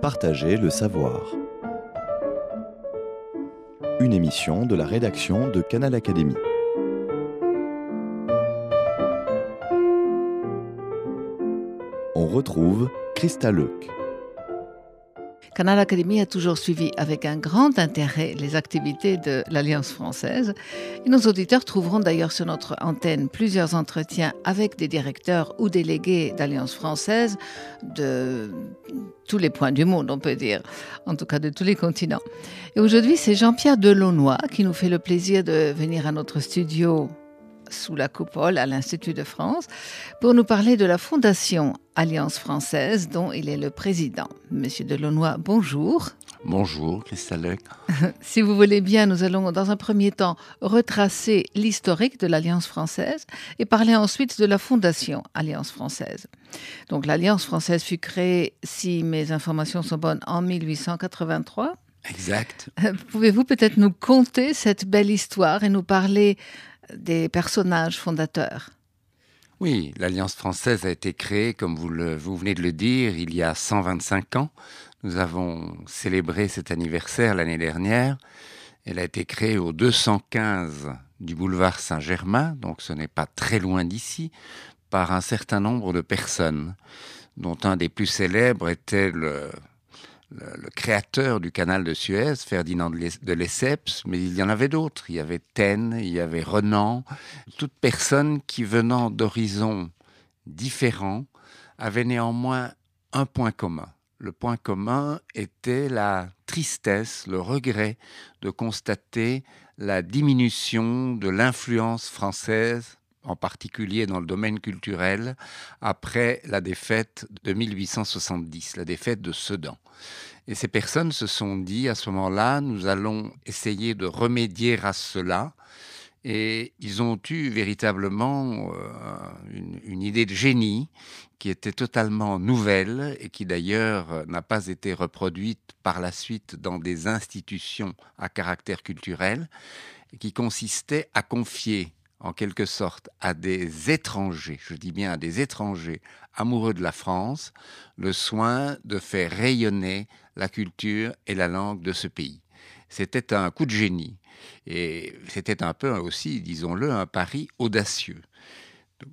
Partager le savoir. Une émission de la rédaction de Canal Académie. On retrouve Christa Leuc. Canal Académie a toujours suivi avec un grand intérêt les activités de l'Alliance française. Et nos auditeurs trouveront d'ailleurs sur notre antenne plusieurs entretiens avec des directeurs ou délégués d'Alliance française de tous les points du monde, on peut dire, en tout cas de tous les continents. Et aujourd'hui, c'est Jean-Pierre Delaunoy qui nous fait le plaisir de venir à notre studio sous la coupole à l'Institut de France pour nous parler de la Fondation Alliance française dont il est le président. Monsieur Delaunoy, bonjour. Bonjour, Christa Leuc. Si vous voulez bien, nous allons dans un premier temps retracer l'historique de l'Alliance française et parler ensuite de la Fondation Alliance française. Donc l'Alliance française fut créée, si mes informations sont bonnes, en 1883. Exact. Pouvez-vous peut-être nous conter cette belle histoire et nous parler des personnages fondateurs? Oui, l'Alliance française a été créée, comme vous venez de le dire, il y a 125 ans. Nous avons célébré cet anniversaire l'année dernière. Elle a été créée au 215 du boulevard Saint-Germain, donc ce n'est pas très loin d'ici, par un certain nombre de personnes, dont un des plus célèbres était le créateur du canal de Suez, Ferdinand de Lesseps, mais il y en avait d'autres. Il y avait Taine, il y avait Renan. Toutes personnes qui, venant d'horizons différents, avaient néanmoins un point commun. Le point commun était la tristesse, le regret de constater la diminution de l'influence française, en particulier dans le domaine culturel, après la défaite de 1870, la défaite de Sedan. Et ces personnes se sont dit, à ce moment-là, nous allons essayer de remédier à cela. Et ils ont eu véritablement une idée de génie qui était totalement nouvelle et qui d'ailleurs n'a pas été reproduite par la suite dans des institutions à caractère culturel, et qui consistait à confier en quelque sorte à des étrangers, je dis bien à des étrangers amoureux de la France, le soin de faire rayonner la culture et la langue de ce pays. C'était un coup de génie et c'était un peu aussi, disons-le, un pari audacieux. Donc,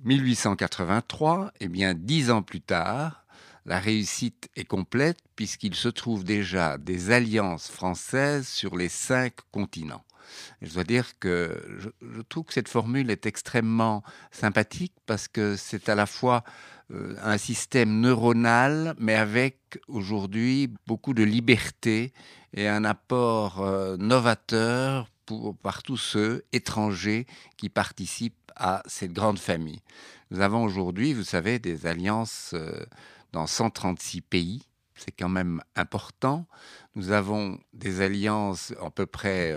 1883, 10 ans plus tard, la réussite est complète puisqu'il se trouve déjà des alliances françaises sur les 5 continents. Et je dois dire que je trouve que cette formule est extrêmement sympathique parce que c'est à la fois un système neuronal, mais avec aujourd'hui beaucoup de liberté et un apport novateur par tous ceux étrangers qui participent à cette grande famille. Nous avons aujourd'hui, vous savez, des alliances dans 136 pays. C'est quand même important. Nous avons des alliances, à peu près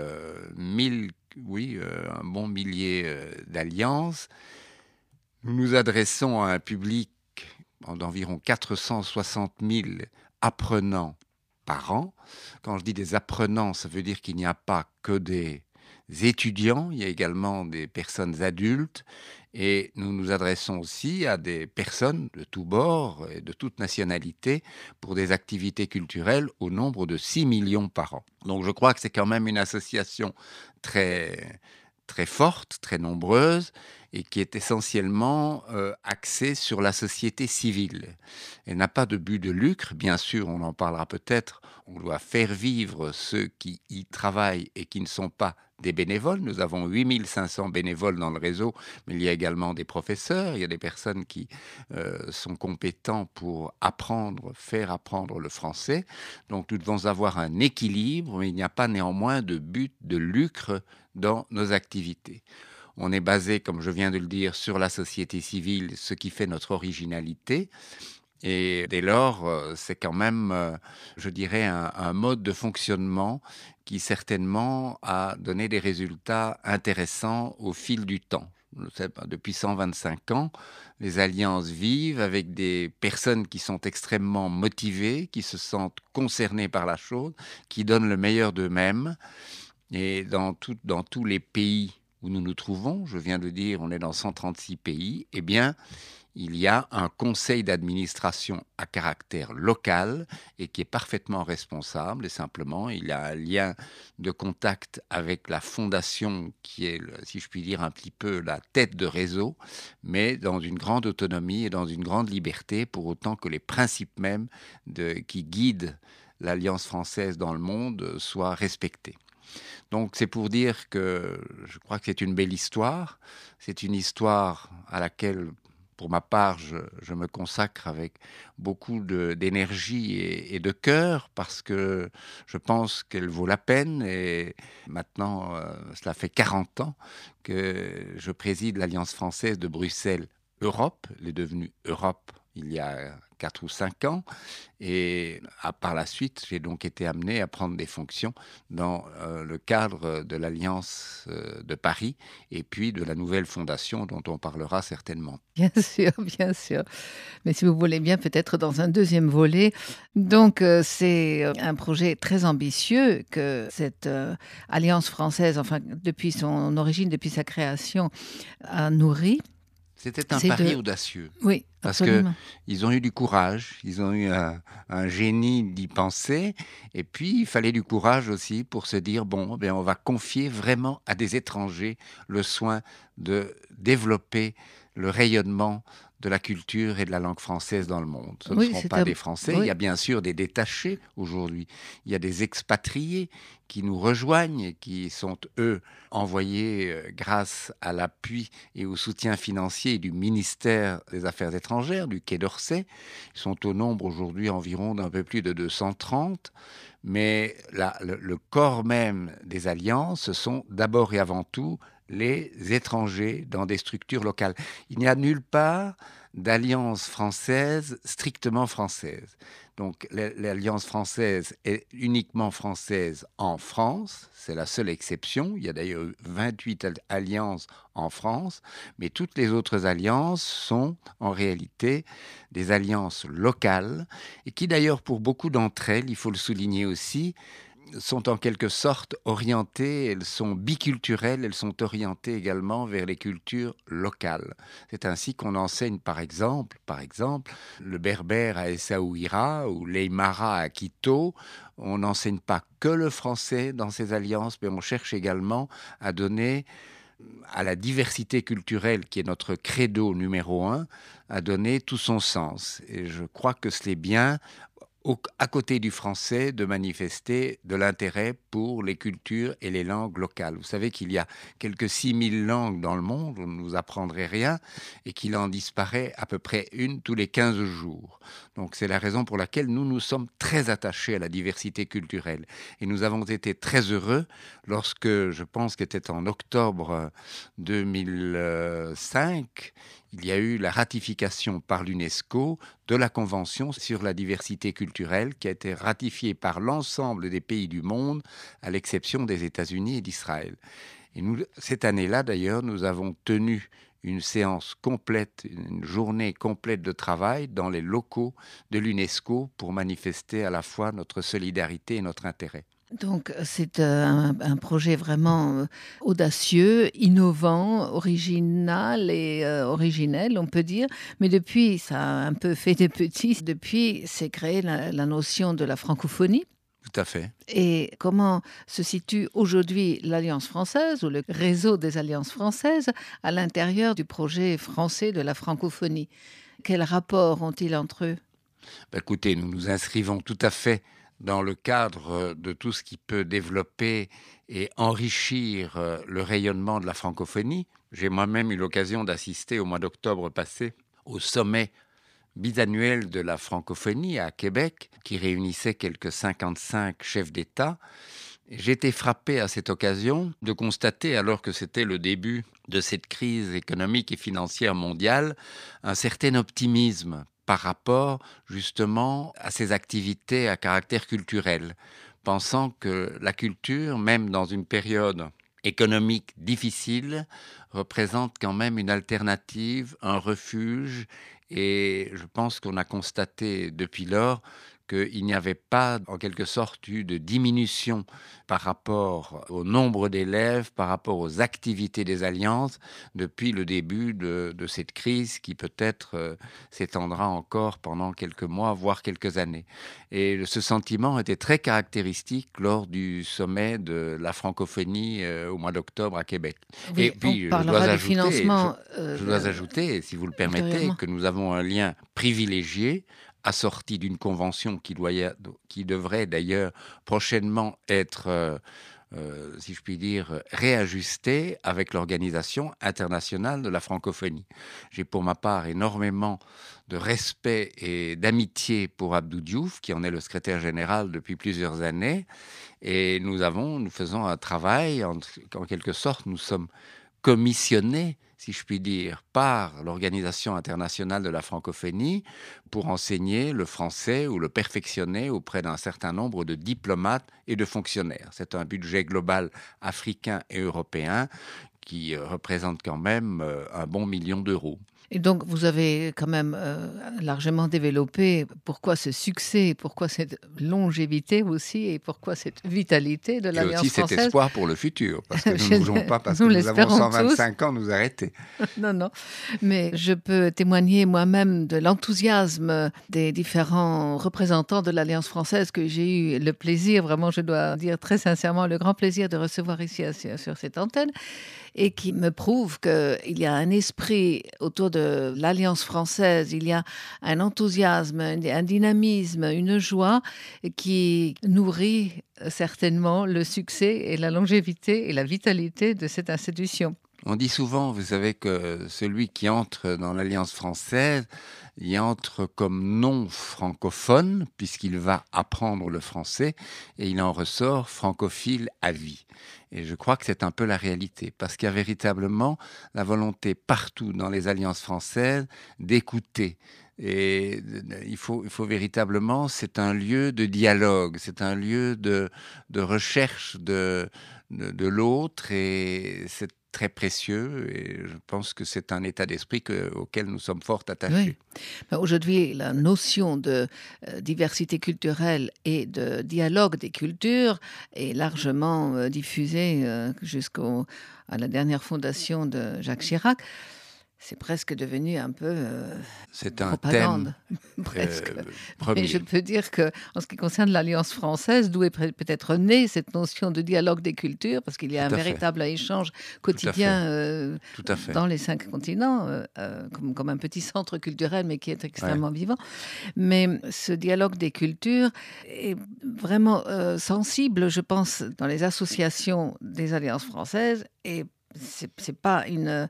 un bon millier d'alliances. Nous nous adressons à un public d'environ 460 000 apprenants par an. Quand je dis des apprenants, ça veut dire qu'il n'y a pas que des étudiants, il y a également des personnes adultes. Et nous nous adressons aussi à des personnes de tous bords et de toutes nationalités pour des activités culturelles au nombre de 6 millions par an. Donc je crois que c'est quand même une association très, très forte, très nombreuse et qui est essentiellement axée sur la société civile. Elle n'a pas de but de lucre, bien sûr, on en parlera peut-être. On doit faire vivre ceux qui y travaillent et qui ne sont pas des bénévoles. Nous avons 8500 bénévoles dans le réseau, mais il y a également des professeurs, il y a des personnes qui sont compétents pour faire apprendre le français. Donc nous devons avoir un équilibre, mais il n'y a pas néanmoins de but de lucre dans nos activités. On est basé, comme je viens de le dire, sur la société civile, ce qui fait notre originalité. Et dès lors, c'est quand même, je dirais, un mode de fonctionnement qui certainement a donné des résultats intéressants au fil du temps. Depuis 125 ans, les alliances vivent avec des personnes qui sont extrêmement motivées, qui se sentent concernées par la chose, qui donnent le meilleur d'eux-mêmes. Et dans tous les pays où nous nous trouvons, je viens de dire, on est dans 136 pays, il y a un conseil d'administration à caractère local et qui est parfaitement responsable. Et simplement, il y a un lien de contact avec la fondation qui est, si je puis dire, un petit peu la tête de réseau, mais dans une grande autonomie et dans une grande liberté, pour autant que les principes mêmes qui guident l'Alliance française dans le monde soient respectés. Donc c'est pour dire que je crois que c'est une belle histoire. C'est une histoire à laquelle, pour ma part, je me consacre avec beaucoup d'énergie et de cœur parce que je pense qu'elle vaut la peine. Et maintenant, cela fait 40 ans que je préside l'Alliance française de Bruxelles Europe. Elle est devenue Europe il y a 4 ou 5 ans. Et par la suite, j'ai donc été amené à prendre des fonctions dans le cadre de l'Alliance de Paris et puis de la nouvelle fondation dont on parlera certainement. Bien sûr, bien sûr. Mais si vous voulez bien, peut-être dans un deuxième volet. Donc, c'est un projet très ambitieux que cette Alliance française, enfin, depuis son origine, depuis sa création, a nourri. C'était un pari audacieux. Oui, parce absolument. qu'ils ont eu du courage, ils ont eu un génie d'y penser, et puis il fallait du courage aussi pour se dire, bon, on va confier vraiment à des étrangers le soin de développer le rayonnement de la culture et de la langue française dans le monde. Ce ne seront pas des Français. Oui. Il y a bien sûr des détachés aujourd'hui. Il y a des expatriés qui nous rejoignent et qui sont, eux, envoyés grâce à l'appui et au soutien financier du ministère des Affaires étrangères, du Quai d'Orsay. Ils sont au nombre aujourd'hui environ d'un peu plus de 230. Mais le corps même des alliances, ce sont d'abord et avant tout les étrangers dans des structures locales. Il n'y a nulle part d'alliance française strictement française. Donc l'alliance française est uniquement française en France, c'est la seule exception. Il y a d'ailleurs 28 alliances en France, mais toutes les autres alliances sont en réalité des alliances locales et qui d'ailleurs pour beaucoup d'entre elles, il faut le souligner aussi, sont en quelque sorte orientées, elles sont biculturelles, elles sont orientées également vers les cultures locales. C'est ainsi qu'on enseigne par exemple le berbère à Essaouira ou l'aymara à Quito. On n'enseigne pas que le français dans ces alliances, mais on cherche également à donner à la diversité culturelle qui est notre credo numéro 1, à donner tout son sens. Et je crois que c'est bien à côté du français, de manifester de l'intérêt pour les cultures et les langues locales. Vous savez qu'il y a quelques 6000 langues dans le monde, vous ne vous apprendrez rien, et qu'il en disparaît à peu près une tous les 15 jours. Donc c'est la raison pour laquelle nous sommes très attachés à la diversité culturelle. Et nous avons été très heureux lorsque, je pense que c'était en octobre 2005, il y a eu la ratification par l'UNESCO de la Convention sur la diversité culturelle qui a été ratifiée par l'ensemble des pays du monde, à l'exception des États-Unis et d'Israël. Et cette année-là, d'ailleurs, nous avons tenu une séance complète, une journée complète de travail dans les locaux de l'UNESCO pour manifester à la fois notre solidarité et notre intérêt. Donc c'est un projet vraiment audacieux, innovant, original et originel, on peut dire. Mais depuis, ça a un peu fait des petits. Depuis, c'est créé la notion de la francophonie. Tout à fait. Et comment se situe aujourd'hui l'Alliance française ou le réseau des alliances françaises à l'intérieur du projet français de la francophonie? Quel rapport ont-ils entre eux? Écoutez, nous nous inscrivons tout à fait dans le cadre de tout ce qui peut développer et enrichir le rayonnement de la francophonie. J'ai moi-même eu l'occasion d'assister au mois d'octobre passé au sommet bisannuel de la francophonie à Québec, qui réunissait quelques 55 chefs d'État. J'ai été frappé à cette occasion de constater, alors que c'était le début de cette crise économique et financière mondiale, un certain optimisme par rapport justement à ces activités à caractère culturel, pensant que la culture, même dans une période économique difficile, représente quand même une alternative, un refuge, et je pense qu'on a constaté depuis lors qu'il n'y avait pas, en quelque sorte, eu de diminution par rapport au nombre d'élèves, par rapport aux activités des alliances, depuis le début de cette crise qui peut-être s'étendra encore pendant quelques mois, voire quelques années. Et ce sentiment était très caractéristique lors du sommet de la francophonie au mois d'octobre à Québec. Oui, Et puis, on parlera du financement. Je dois ajouter, si vous le permettez, que nous avons un lien privilégié assorti d'une convention qui devrait d'ailleurs prochainement être, si je puis dire, réajustée avec l'Organisation internationale de la francophonie. J'ai pour ma part énormément de respect et d'amitié pour Abdou Diouf, qui en est le secrétaire général depuis plusieurs années, et nous faisons un travail, en quelque sorte, nous sommes commissionnés, si je puis dire, par l'Organisation internationale de la francophonie pour enseigner le français ou le perfectionner auprès d'un certain nombre de diplomates et de fonctionnaires. C'est un budget global africain et européen qui représente quand même un bon million d'euros. Et donc, vous avez quand même largement développé pourquoi ce succès, pourquoi cette longévité aussi, et pourquoi cette vitalité de l'Alliance française. Et aussi cet espoir pour le futur, parce que nous ne voulons pas, parce que nous avons 125 ans, nous arrêter. Non. Mais je peux témoigner moi-même de l'enthousiasme des différents représentants de l'Alliance française que j'ai eu le plaisir, vraiment, je dois dire très sincèrement, le grand plaisir de recevoir ici sur cette antenne, et qui me prouve qu'il y a un esprit autour de l'Alliance française, il y a un enthousiasme, un dynamisme, une joie qui nourrit certainement le succès et la longévité et la vitalité de cette institution. On dit souvent, vous savez, que celui qui entre dans l'Alliance française y entre comme non francophone, puisqu'il va apprendre le français, et il en ressort francophile à vie. Et je crois que c'est un peu la réalité, parce qu'il y a véritablement la volonté partout dans les alliances françaises d'écouter. Et il faut véritablement, c'est un lieu de dialogue, c'est un lieu de recherche de l'autre, et c'est très précieux, et je pense que c'est un état d'esprit auquel nous sommes fort attachés. Oui. Aujourd'hui, la notion de diversité culturelle et de dialogue des cultures est largement diffusée jusqu'à la dernière fondation de Jacques Chirac. C'est presque devenu un peu c'est un propagande. Thème presque. premier. Mais je peux dire qu'en ce qui concerne l'Alliance française, d'où est peut-être née cette notion de dialogue des cultures, parce qu'il y a un véritable échange quotidien dans les 5 continents, comme un petit centre culturel, mais qui est extrêmement vivant. Mais ce dialogue des cultures est vraiment sensible, je pense, dans les associations des Alliances françaises, et c'est pas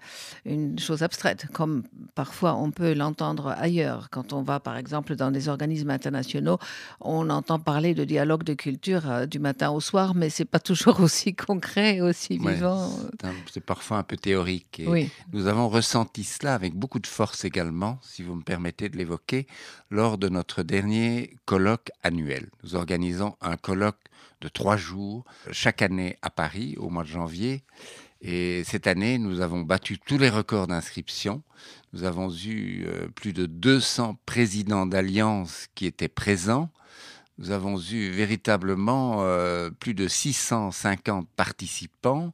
une chose abstraite, comme parfois on peut l'entendre ailleurs. Quand on va, par exemple, dans des organismes internationaux, on entend parler de dialogue de culture du matin au soir, mais c'est pas toujours aussi concret, aussi vivant. C'est parfois un peu théorique. Et nous avons ressenti cela avec beaucoup de force également, si vous me permettez de l'évoquer, lors de notre dernier colloque annuel. Nous organisons un colloque de 3 jours chaque année à Paris, au mois de janvier. Et cette année, nous avons battu tous les records d'inscription. Nous avons eu plus de 200 présidents d'alliances qui étaient présents. Nous avons eu véritablement plus de 650 participants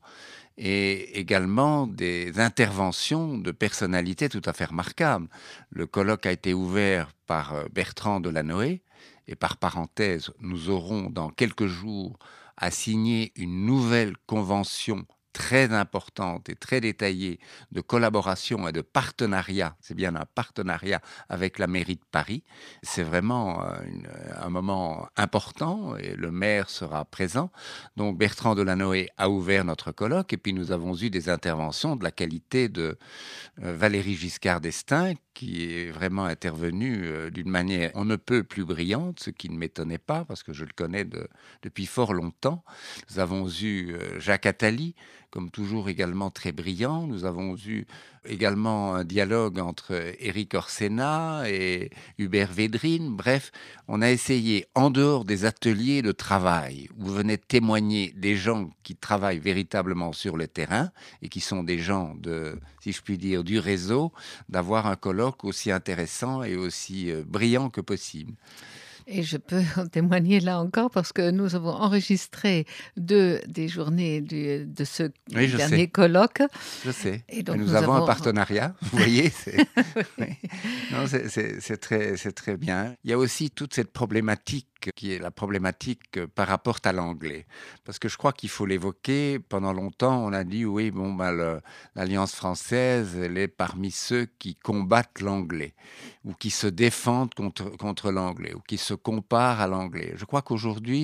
et également des interventions de personnalités tout à fait remarquables. Le colloque a été ouvert par Bertrand Delanoë, et par parenthèse, nous aurons dans quelques jours à signer une nouvelle convention très importante et très détaillée de collaboration et de partenariat. C'est bien un partenariat avec la mairie de Paris. C'est vraiment un moment important et le maire sera présent. Donc Bertrand Delanoë a ouvert notre colloque, et puis nous avons eu des interventions de la qualité de Valéry Giscard d'Estaing, qui est vraiment intervenu d'une manière on ne peut plus brillante, ce qui ne m'étonnait pas parce que je le connais depuis fort longtemps. Nous avons eu Jacques Attali, comme toujours également très brillant. Nous avons eu également un dialogue entre Éric Orsena et Hubert Védrine. Bref, on a essayé, en dehors des ateliers de travail, où venaient témoigner des gens qui travaillent véritablement sur le terrain et qui sont des gens si je puis dire, du réseau, d'avoir un colloque aussi intéressant et aussi brillant que possible. Et je peux en témoigner là encore parce que nous avons enregistré 2 des journées de ce Oui, je dernier sais. colloque. Je sais. Et Et donc nous nous avons un avons partenariat, vous voyez. Oui. Non, c'est très bien. Il y a aussi toute cette problématique qui est la problématique par rapport à l'anglais. Parce que je crois qu'il faut l'évoquer. Pendant longtemps, on a dit, oui, bon, l'Alliance française, elle est parmi ceux qui combattent l'anglais ou qui se défendent contre l'anglais ou qui se comparent à l'anglais. Je crois qu'aujourd'hui,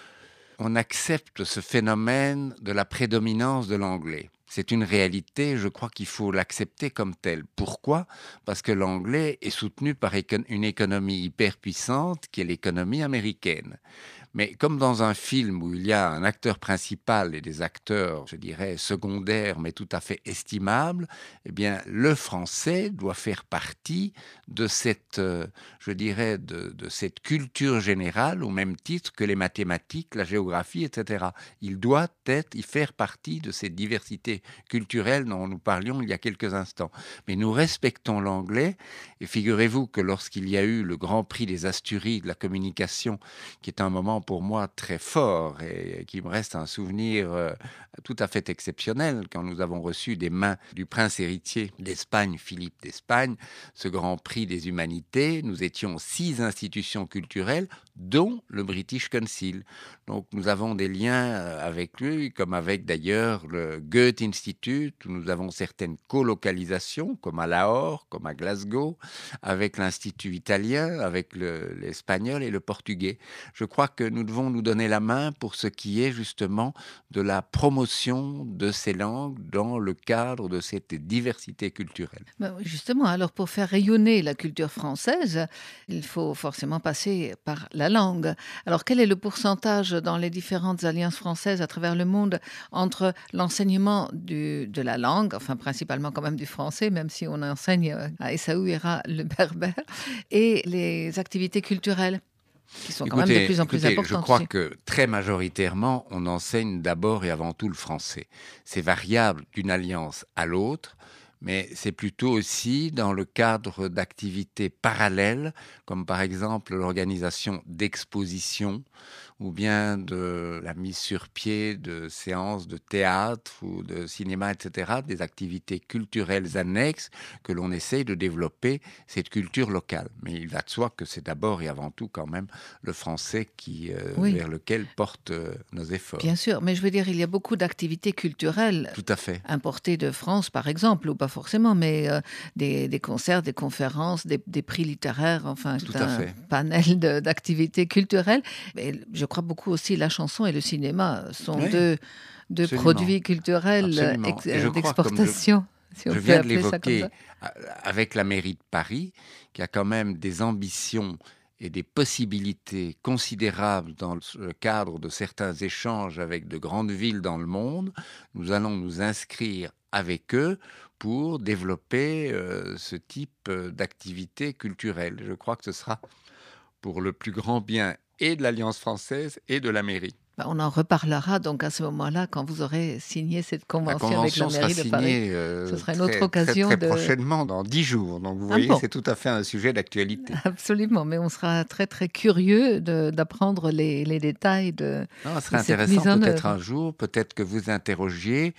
on accepte ce phénomène de la prédominance de l'anglais. C'est une réalité, je crois qu'il faut l'accepter comme telle. Pourquoi ? Parce que l'anglais est soutenu par une économie hyper puissante qui est l'économie américaine. Mais comme dans un film où il y a un acteur principal et des acteurs, je dirais, secondaires, mais tout à fait estimables, eh bien, le français doit faire partie de cette, je dirais, de cette culture générale, au même titre que les mathématiques, la géographie, etc. Il doit y faire partie de cette diversité culturelle dont nous parlions il y a quelques instants. Mais nous respectons l'anglais, et figurez-vous que lorsqu'il y a eu le Grand Prix des Asturies de la communication, qui est un moment pour moi très fort et qui me reste un souvenir tout à fait exceptionnel quand nous avons reçu des mains du prince héritier d'Espagne, Philippe d'Espagne, ce Grand Prix des humanités. Nous étions 6 institutions culturelles, dont le British Council. Donc nous avons des liens avec lui, comme avec d'ailleurs le Goethe Institute, où nous avons certaines colocalisations, comme à Lahore, comme à Glasgow, avec l'Institut italien, avec l'espagnol et le portugais. Je crois que nous devons nous donner la main pour ce qui est justement de la promotion de ces langues dans le cadre de cette diversité culturelle. Ben oui, justement, alors pour faire rayonner la culture française, il faut forcément passer par la langue. Alors quel est le pourcentage dans les différentes alliances françaises à travers le monde entre l'enseignement de la langue, enfin principalement quand même du français, même si on enseigne à Essaouira le berbère, et les activités culturelles qui sont quand même de plus en plus importantes. Je crois que très majoritairement, on enseigne d'abord et avant tout le français. C'est variable d'une alliance à l'autre, mais c'est plutôt aussi dans le cadre d'activités parallèles, comme par exemple l'organisation d'expositions ou bien de la mise sur pied de séances de théâtre ou de cinéma, etc., des activités culturelles annexes que l'on essaye de développer cette culture locale. Mais il va de soi que c'est d'abord et avant tout quand même le français Oui, vers lequel portent nos efforts. bien sûr, mais je veux dire, il y a beaucoup d'activités culturelles Tout à fait. importées de France, par exemple, ou pas forcément, mais des concerts, des conférences, des prix littéraires, enfin, tout Tout à un fait. panel d'activités culturelles. Mais je crois beaucoup aussi la chanson et le cinéma sont Oui, deux absolument. produits culturels Absolument. Et je crois, d'exportation, si on je peut viens de appeler ça comme l'évoquer ça. avec la mairie de Paris, qui a quand même des ambitions et des possibilités considérables dans le cadre de certains échanges avec de grandes villes dans le monde. Nous allons nous inscrire avec eux pour développer ce type d'activité culturelle. Je crois que ce sera pour le plus grand bien et de l'Alliance française et de la mairie. Ben, on en reparlera donc à ce moment-là quand vous aurez signé cette La convention avec la convention sera mairie de Paris. signée Ce sera une autre très, très, occasion très de... prochainement, dans 10 jours. Donc vous Ah voyez, bon, c'est tout à fait un sujet d'actualité. absolument, mais on sera très très curieux d'apprendre les détails Non, ce de serait cette intéressant mise en peut-être œuvre. un jour, peut-être que vous interrogiez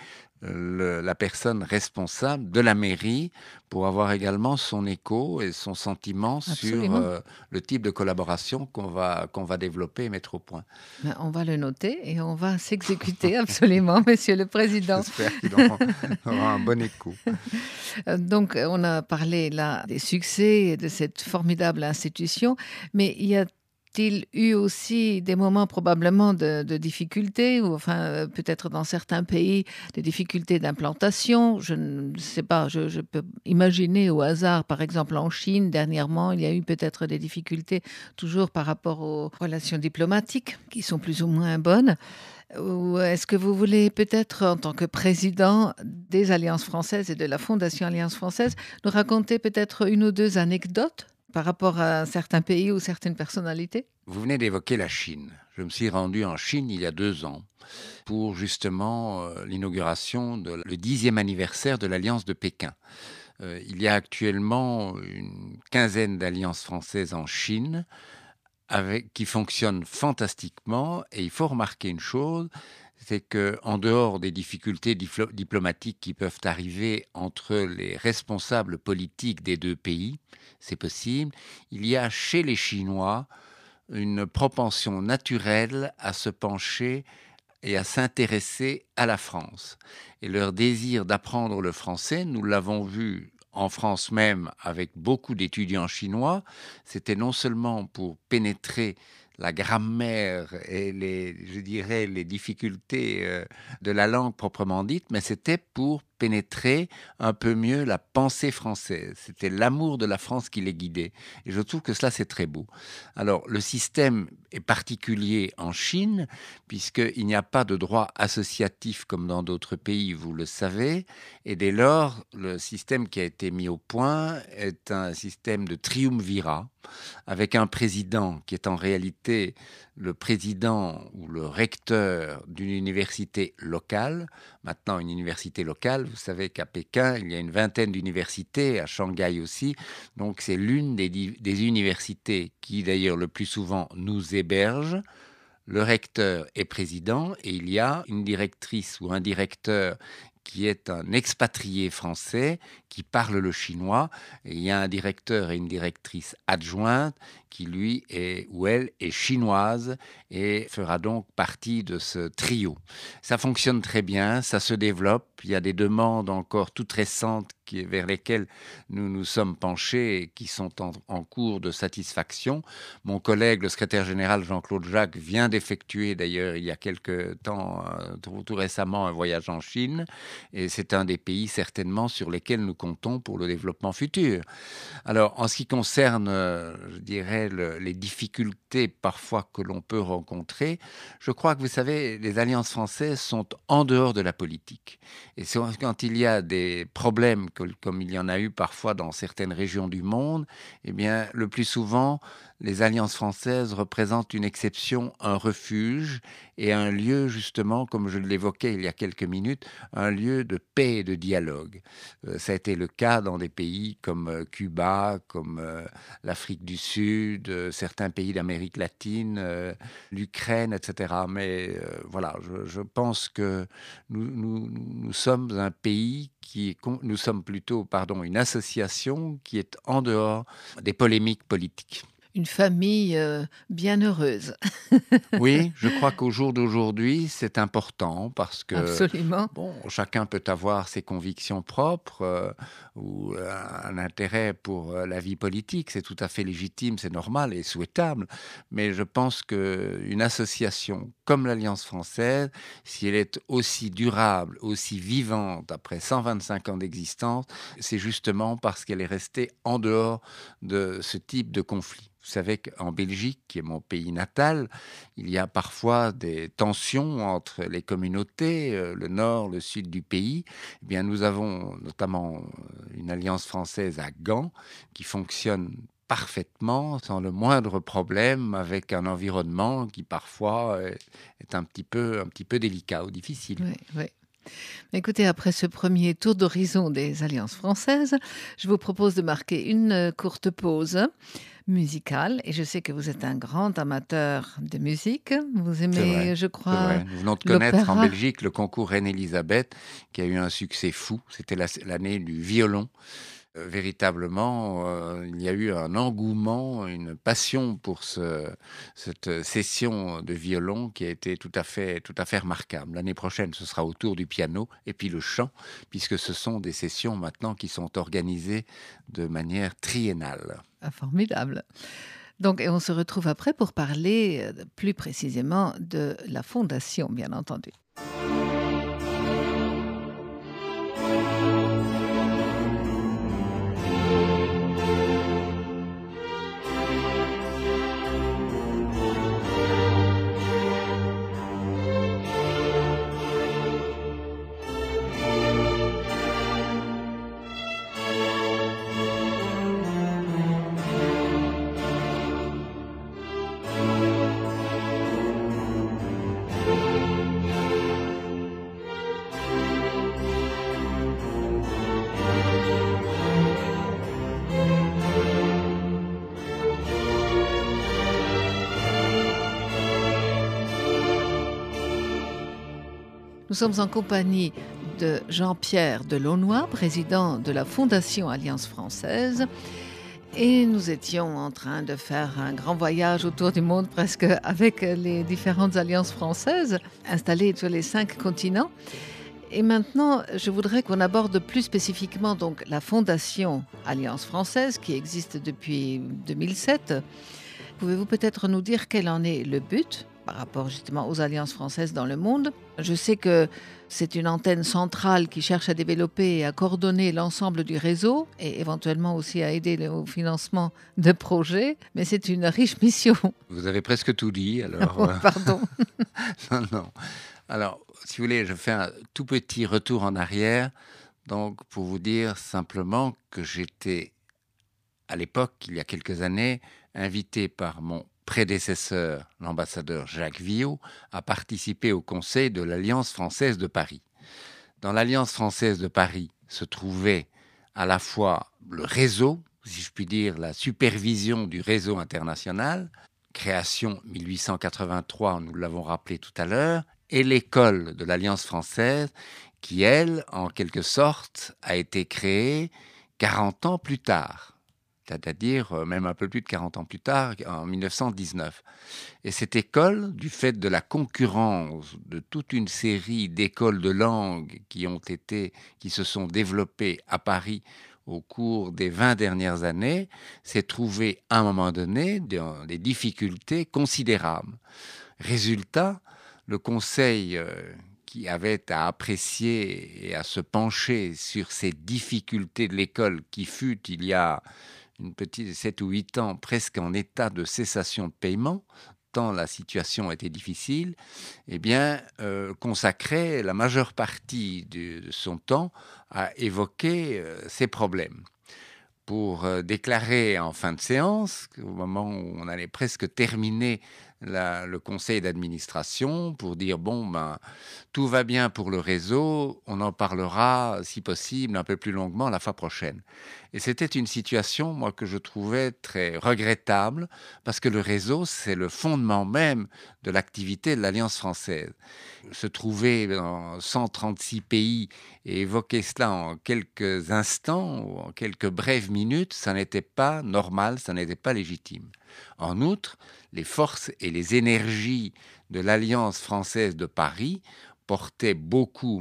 la personne responsable de la mairie pour avoir également son écho et son sentiment sur Absolument. le type de collaboration qu'on va développer et mettre au point. Ben, on va le noter et on va s'exécuter absolument, Monsieur le Président. J'espère qu'il aura un bon écho. Donc, on a parlé là des succès et de cette formidable institution, mais y a-t-il eu aussi des moments probablement de difficultés, ou enfin peut-être dans certains pays des difficultés d'implantation? Je ne sais pas, je peux imaginer au hasard, par exemple en Chine, dernièrement, il y a eu peut-être des difficultés toujours par rapport aux relations diplomatiques qui sont plus ou moins bonnes. Ou est-ce que vous voulez peut-être, en tant que président des Alliances françaises et de la Fondation Alliance française, nous raconter peut-être une ou deux anecdotes par rapport à certains pays ou certaines personnalités? Vous venez d'évoquer la Chine. Je me suis rendu en Chine il y a 2 ans pour justement l'inauguration le 10e anniversaire de l'Alliance de Pékin. Il y a actuellement une quinzaine d'alliances françaises en Chine, qui fonctionne fantastiquement. Et il faut remarquer une chose, c'est qu'en dehors des difficultés diplomatiques qui peuvent arriver entre les responsables politiques des deux pays, c'est possible, il y a chez les Chinois une propension naturelle à se pencher et à s'intéresser à la France. Et leur désir d'apprendre le français, nous l'avons vu en France même avec beaucoup d'étudiants chinois, c'était non seulement pour pénétrer la grammaire et les difficultés de la langue proprement dite, mais c'était pour pénétrer un peu mieux la pensée française. C'était l'amour de la France qui les guidait. Et je trouve que cela, c'est très beau. Alors, le système est particulier en Chine, puisqu'il n'y a pas de droit associatif comme dans d'autres pays, vous le savez. Et dès lors, le système qui a été mis au point est un système de triumvirat, avec un président qui est en réalité le président ou le recteur d'une université locale. Maintenant, une université locale, vous savez qu'à Pékin, il y a une vingtaine d'universités, à Shanghai aussi. Donc, c'est l'une des universités qui, d'ailleurs, le plus souvent, nous héberge. Le recteur est président et il y a une directrice ou un directeur qui est un expatrié français qui parle le chinois. Et il y a un directeur et une directrice adjointe qui, lui, est, ou elle, est chinoise et fera donc partie de ce trio. Ça fonctionne très bien, ça se développe. Il y a des demandes encore toutes récentes vers lesquelles nous nous sommes penchés et qui sont en cours de satisfaction. Mon collègue, le secrétaire général Jean-Claude Jacques, vient d'effectuer d'ailleurs il y a quelque temps, tout récemment, un voyage en Chine. Et c'est un des pays certainement sur lesquels nous comptons pour le développement futur. Alors, en ce qui concerne, je dirais, les difficultés parfois que l'on peut rencontrer, je crois que, vous savez, les alliances françaises sont en dehors de la politique. Et quand il y a des problèmes, comme il y en a eu parfois dans certaines régions du monde, eh bien, le plus souvent, les alliances françaises représentent une exception, un refuge et un lieu, justement, comme je l'évoquais il y a quelques minutes, un lieu de paix et de dialogue. Ça a été le cas dans des pays comme Cuba, comme l'Afrique du Sud, certains pays d'Amérique latine, l'Ukraine, etc. Mais voilà, je pense que nous sommes un pays nous sommes plutôt, une association qui est en dehors des polémiques politiques. Une famille bien heureuse. Oui, je crois qu'au jour d'aujourd'hui, c'est important parce que Absolument. Chacun peut avoir ses convictions propres ou un intérêt pour la vie politique. C'est tout à fait légitime, c'est normal et souhaitable. Mais je pense qu'une association comme l'Alliance française, si elle est aussi durable, aussi vivante après 125 ans d'existence, c'est justement parce qu'elle est restée en dehors de ce type de conflit. Vous savez qu'en Belgique, qui est mon pays natal, il y a parfois des tensions entre les communautés, le nord, le sud du pays. Eh bien, nous avons notamment une alliance française à Gand qui fonctionne parfaitement, sans le moindre problème, avec un environnement qui parfois est un petit peu délicat ou difficile. Oui, oui. Écoutez, après ce premier tour d'horizon des alliances françaises, je vous propose de marquer une courte pause musicale. Et je sais que vous êtes un grand amateur de musique. Vous aimez, je crois, c'est vrai. Nous venons de connaître l'opéra. en Belgique le concours Reine-Élisabeth, qui a eu un succès fou. C'était l'année du violon. Véritablement, il y a eu un engouement, une passion pour cette session de violon qui a été tout à fait remarquable. L'année prochaine, ce sera autour du piano et puis le chant, puisque ce sont des sessions maintenant qui sont organisées de manière triennale. Ah, formidable. Donc, et on se retrouve après pour parler plus précisément de la fondation, bien entendu. Nous sommes en compagnie de Jean-Pierre Delaunoy, président de la Fondation Alliance française. Et nous étions en train de faire un grand voyage autour du monde presque avec les différentes alliances françaises installées sur les 5 continents. Et maintenant, je voudrais qu'on aborde plus spécifiquement donc la Fondation Alliance française qui existe depuis 2007. Pouvez-vous peut-être nous dire quel en est le but par rapport justement aux alliances françaises dans le monde? Je sais que c'est une antenne centrale qui cherche à développer et à coordonner l'ensemble du réseau et éventuellement aussi à aider au financement de projets, mais c'est une riche mission. Vous avez presque tout dit, alors... Oh, pardon. Non. Alors, si vous voulez, je fais un tout petit retour en arrière, donc pour vous dire simplement que j'étais, à l'époque, il y a quelques années, invité par mon prédécesseur, l'ambassadeur Jacques Viaud, a participé au conseil de l'Alliance française de Paris. Dans l'Alliance française de Paris se trouvait à la fois le réseau, si je puis dire, la supervision du réseau international, création 1883, nous l'avons rappelé tout à l'heure, et l'école de l'Alliance française qui, elle, en quelque sorte, a été créée 40 ans plus tard. C'est-à-dire même un peu plus de 40 ans plus tard, en 1919. Et cette école, du fait de la concurrence de toute une série d'écoles de langue qui se sont développées à Paris au cours des 20 dernières années, s'est trouvée à un moment donné dans des difficultés considérables. Résultat, le Conseil qui avait à apprécier et à se pencher sur ces difficultés de l'école qui fut, il y a une petite 7 ou 8 ans, presque en état de cessation de paiement, tant la situation était difficile, consacrait la majeure partie de son temps à évoquer ces problèmes. Pour déclarer en fin de séance, au moment où on allait presque terminer le conseil d'administration, pour dire tout va bien pour le réseau, on en parlera si possible un peu plus longuement la fois prochaine. Et c'était une situation, moi, que je trouvais très regrettable, parce que le réseau, c'est le fondement même de l'activité de l'Alliance française. Se trouver dans 136 pays et évoquer cela en quelques instants ou en quelques brèves minutes, ça n'était pas normal, ça n'était pas légitime. En outre, les forces et les énergies de l'Alliance française de Paris portaient beaucoup,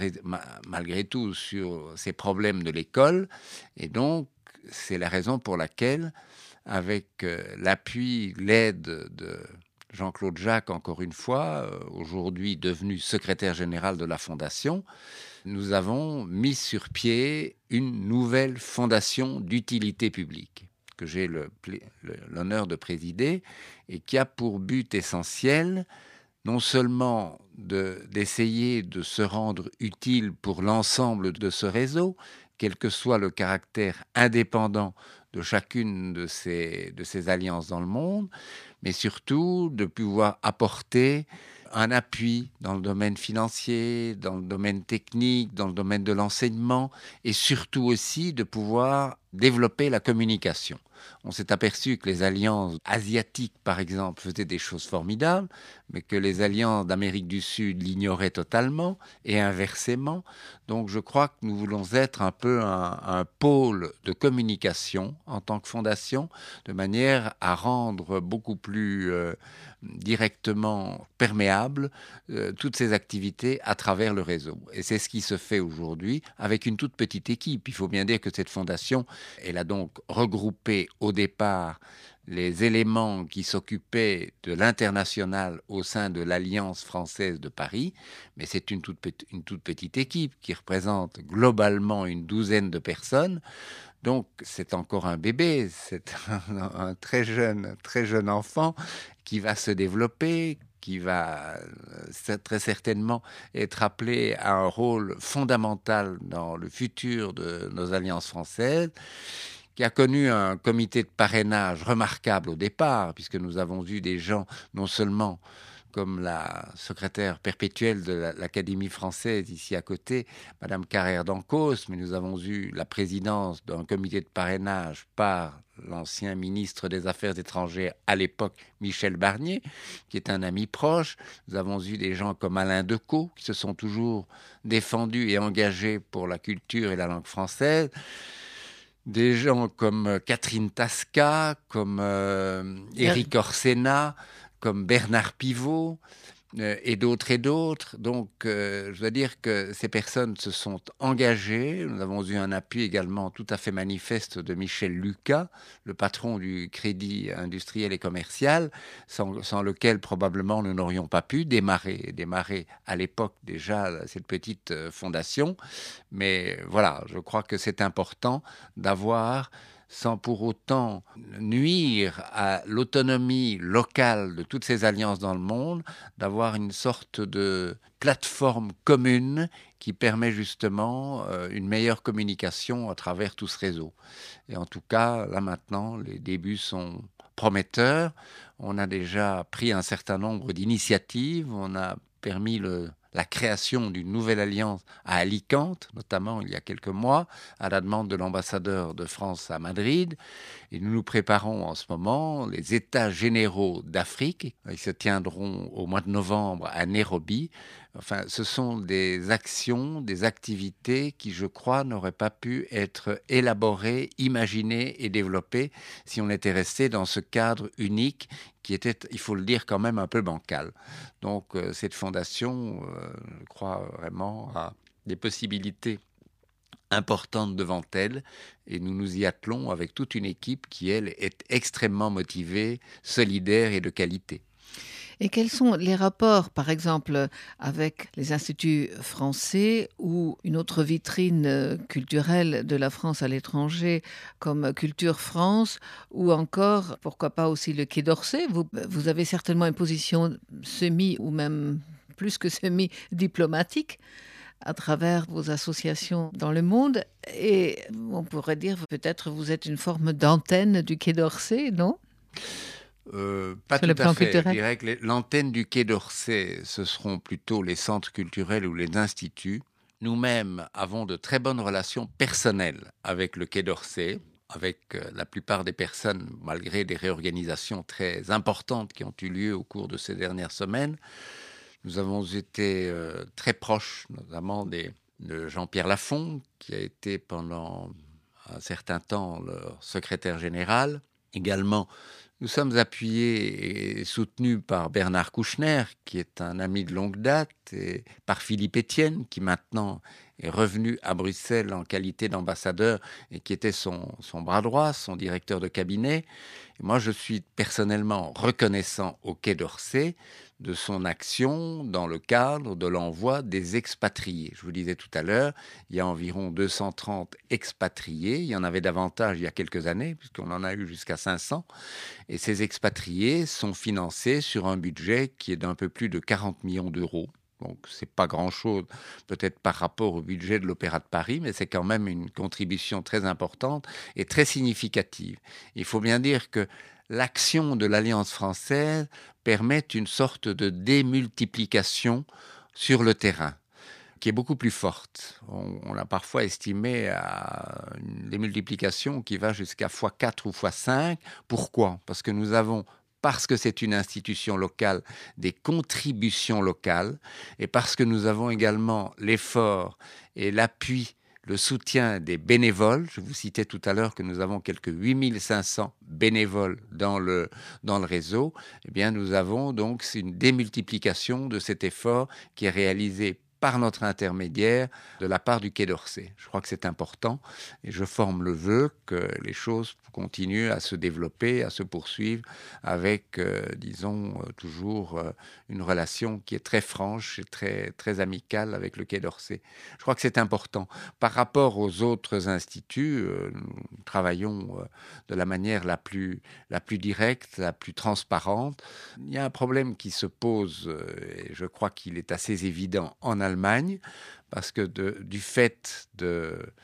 malgré tout, sur ces problèmes de l'école. Et donc, c'est la raison pour laquelle, avec l'appui, l'aide de Jean-Claude Jacques, encore une fois, aujourd'hui devenu secrétaire général de la Fondation, nous avons mis sur pied une nouvelle fondation d'utilité publique que j'ai l'honneur de présider et qui a pour but essentiel non seulement d'essayer de se rendre utile pour l'ensemble de ce réseau, quel que soit le caractère indépendant de chacune de ces alliances dans le monde, mais surtout de pouvoir apporter un appui dans le domaine financier, dans le domaine technique, dans le domaine de l'enseignement, et surtout aussi de pouvoir développer la communication. On s'est aperçu que les alliances asiatiques, par exemple, faisaient des choses formidables, mais que les alliances d'Amérique du Sud l'ignoraient totalement, et inversement. Donc je crois que nous voulons être un peu un pôle de communication en tant que fondation, de manière à rendre beaucoup plus directement perméables toutes ces activités à travers le réseau. Et c'est ce qui se fait aujourd'hui avec une toute petite équipe. Il faut bien dire que cette fondation, elle a donc regroupé au départ les éléments qui s'occupaient de l'international au sein de l'Alliance française de Paris, mais c'est une toute petite équipe qui représente globalement une douzaine de personnes. Donc c'est encore un bébé, c'est un très jeune enfant qui va se développer, qui va très certainement être appelé à un rôle fondamental dans le futur de nos alliances françaises, qui a connu un comité de parrainage remarquable au départ, puisque nous avons eu des gens non seulement comme la secrétaire perpétuelle de l'Académie française ici à côté, Madame Carrère d'Ancos, mais nous avons eu la présidence d'un comité de parrainage par l'ancien ministre des Affaires étrangères à l'époque, Michel Barnier, qui est un ami proche. Nous avons eu des gens comme Alain Decaux, qui se sont toujours défendus et engagés pour la culture et la langue française. Des gens comme Catherine Tasca, comme Éric Orsena, comme Bernard Pivot, et d'autres et d'autres. Donc, je dois dire que ces personnes se sont engagées. Nous avons eu un appui également tout à fait manifeste de Michel Lucas, le patron du Crédit industriel et commercial, sans lequel probablement nous n'aurions pas pu démarrer à l'époque déjà cette petite fondation. Mais voilà, je crois que c'est important d'avoir, sans pour autant nuire à l'autonomie locale de toutes ces alliances dans le monde, d'avoir une sorte de plateforme commune qui permet justement une meilleure communication à travers tout ce réseau. Et en tout cas, là maintenant, les débuts sont prometteurs. On a déjà pris un certain nombre d'initiatives. On a permis la création d'une nouvelle alliance à Alicante, notamment il y a quelques mois, à la demande de l'ambassadeur de France à Madrid. Et nous nous préparons en ce moment les États généraux d'Afrique. Ils se tiendront au mois de novembre à Nairobi. Enfin, ce sont des actions, des activités qui, je crois, n'auraient pas pu être élaborées, imaginées et développées si on était resté dans ce cadre unique qui était, il faut le dire, quand même un peu bancal. Donc, cette fondation, je crois vraiment, a des possibilités importante devant elle, et nous nous y attelons avec toute une équipe qui, elle, est extrêmement motivée, solidaire et de qualité. Et quels sont les rapports, par exemple, avec les instituts français ou une autre vitrine culturelle de la France à l'étranger, comme Culture France, ou encore, pourquoi pas aussi le Quai d'Orsay? Vous avez certainement une position semi, ou même plus que semi-diplomatique à travers vos associations dans le monde. Et on pourrait dire peut-être vous êtes une forme d'antenne du Quai d'Orsay, non ? Pas Sur tout à fait. Je dirais que l'antenne du Quai d'Orsay, ce seront plutôt les centres culturels ou les instituts. Nous-mêmes avons de très bonnes relations personnelles avec le Quai d'Orsay, avec la plupart des personnes, malgré des réorganisations très importantes qui ont eu lieu au cours de ces dernières semaines. Nous avons été très proches, notamment de Jean-Pierre Lafont, qui a été pendant un certain temps leur secrétaire général. Également, nous sommes appuyés et soutenus par Bernard Kouchner, qui est un ami de longue date, et par Philippe Etienne, qui maintenant est revenu à Bruxelles en qualité d'ambassadeur et qui était son bras droit, son directeur de cabinet. Et moi, je suis personnellement reconnaissant au Quai d'Orsay de son action dans le cadre de l'envoi des expatriés. Je vous disais tout à l'heure, il y a environ 230 expatriés. Il y en avait davantage il y a quelques années, puisqu'on en a eu jusqu'à 500. Et ces expatriés sont financés sur un budget qui est d'un peu plus de 40 millions d'euros. Donc, c'est pas grand-chose, peut-être par rapport au budget de l'Opéra de Paris, mais c'est quand même une contribution très importante et très significative. Il faut bien dire que l'action de l'Alliance française permet une sorte de démultiplication sur le terrain, qui est beaucoup plus forte. On a parfois estimé à une démultiplication qui va jusqu'à x4 ou x5. Pourquoi ? Parce que c'est une institution locale, des contributions locales, et parce que nous avons également l'effort et l'appui, le soutien des bénévoles. Je vous citais tout à l'heure que nous avons quelques 8500 bénévoles dans le réseau. Eh bien, nous avons donc une démultiplication de cet effort qui est réalisé par notre intermédiaire de la part du Quai d'Orsay. Je crois que c'est important et je forme le vœu que les choses continuent à se développer, à se poursuivre avec, toujours une relation qui est très franche et très, très amicale avec le Quai d'Orsay. Je crois que c'est important. Par rapport aux autres instituts, nous travaillons de la manière la plus directe, la plus transparente. Il y a un problème qui se pose, et je crois qu'il est assez évident en Allemagne, parce que du fait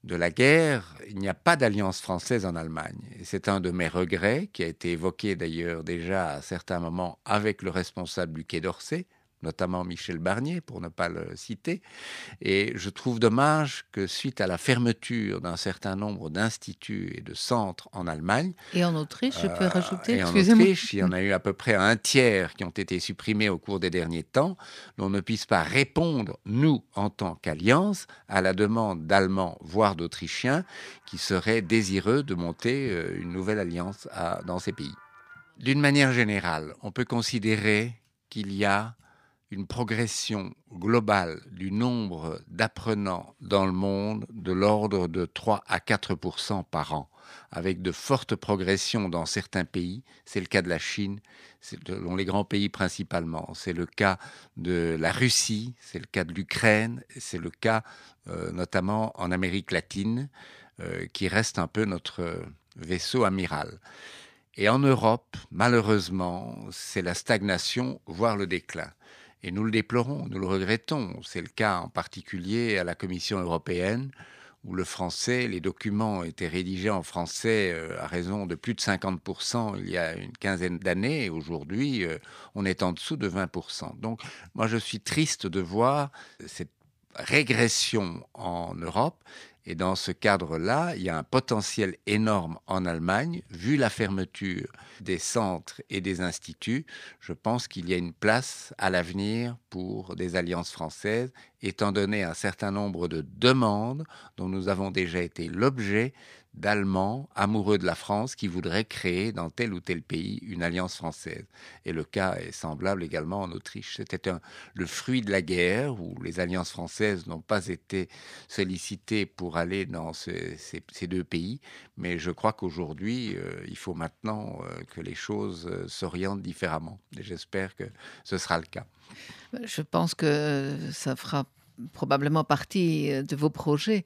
de la guerre, il n'y a pas d'alliance française en Allemagne. Et c'est un de mes regrets, qui a été évoqué d'ailleurs déjà à certains moments avec le responsable du Quai d'Orsay, notamment Michel Barnier, pour ne pas le citer. Et je trouve dommage que suite à la fermeture d'un certain nombre d'instituts et de centres en Allemagne, Et en Autriche, je peux rajouter, et en excusez-moi. Autriche, il y en a eu à peu près un tiers qui ont été supprimés au cours des derniers temps, l'on ne puisse pas répondre, nous, en tant qu'Alliance, à la demande d'Allemands, voire d'Autrichiens, qui seraient désireux de monter une nouvelle alliance dans ces pays. D'une manière générale, on peut considérer qu'il y a une progression globale du nombre d'apprenants dans le monde de l'ordre de 3 à 4% par an, avec de fortes progressions dans certains pays. C'est le cas de la Chine, dans les grands pays principalement. C'est le cas de la Russie, c'est le cas de l'Ukraine, c'est le cas notamment en Amérique latine, qui reste un peu notre vaisseau amiral. Et en Europe, malheureusement, c'est la stagnation, voire le déclin. Et nous le déplorons, nous le regrettons. C'est le cas en particulier à la Commission européenne, où le français, les documents étaient rédigés en français à raison de plus de 50% il y a une quinzaine d'années. Et aujourd'hui, on est en dessous de 20%. Donc, moi, je suis triste de voir cette régression en Europe. Et dans ce cadre-là, il y a un potentiel énorme en Allemagne. Vu la fermeture des centres et des instituts, je pense qu'il y a une place à l'avenir pour des alliances françaises, étant donné un certain nombre de demandes dont nous avons déjà été l'objet d'Allemands amoureux de la France qui voudraient créer dans tel ou tel pays une alliance française. Et le cas est semblable également en Autriche. C'était le fruit de la guerre où les alliances françaises n'ont pas été sollicitées pour aller dans ces deux pays. Mais je crois qu'aujourd'hui, il faut maintenant que les choses s'orientent différemment. Et j'espère que ce sera le cas. Je pense que ça fera probablement partie de vos projets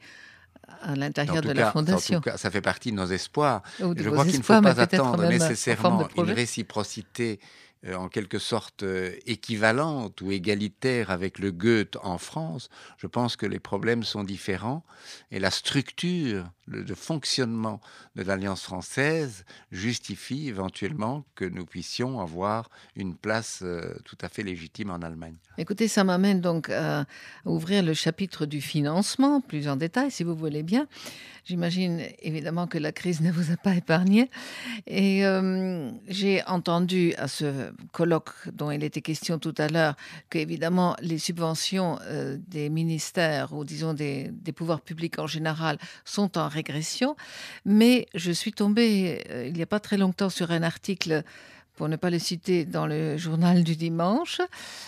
à l'intérieur de la Fondation. En tout cas, ça fait partie de nos espoirs. Je crois qu'il ne faut pas attendre nécessairement une réciprocité en quelque sorte équivalente ou égalitaire avec le Goethe en France. Je pense que les problèmes sont différents et la structure de fonctionnement de l'Alliance française justifie éventuellement que nous puissions avoir une place tout à fait légitime en Allemagne. Écoutez, ça m'amène donc à ouvrir le chapitre du financement, plus en détail, si vous voulez bien. J'imagine évidemment que la crise ne vous a pas épargné. Et j'ai entendu à ce colloque dont il était question tout à l'heure qu'évidemment les subventions des ministères ou disons des pouvoirs publics en général sont en régression. Mais je suis tombée il n'y a pas très longtemps sur un article, pour ne pas le citer, dans le journal du dimanche.